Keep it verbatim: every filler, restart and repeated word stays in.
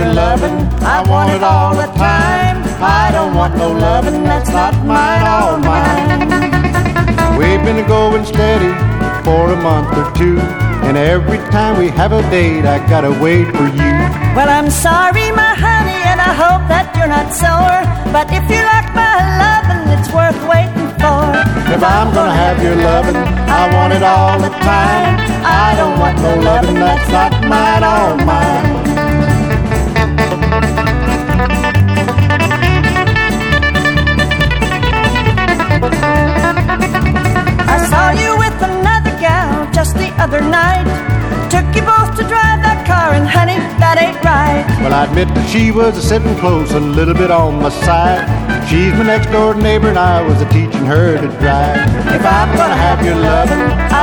your lovin', I want it all the time. I don't want no lovin' that's not mine, all mine. We've been going steady for a month or two, and every time we have a date, I gotta wait for you. Well, I'm sorry, my honey, and I hope that you're not sore, but if you like my lovin', it's worth waiting for. If I'm gonna have your lovin', I want it all the time. I don't want no lovin' that's not mine, all mine. I saw you with another gal just the other night. Took you both to drive that car, and honey, that ain't right. Well, I admit that she was a-sitting close, a little bit on my side. She's my next door neighbor, and I was a-teaching her to drive. If I'm gonna have your lovin',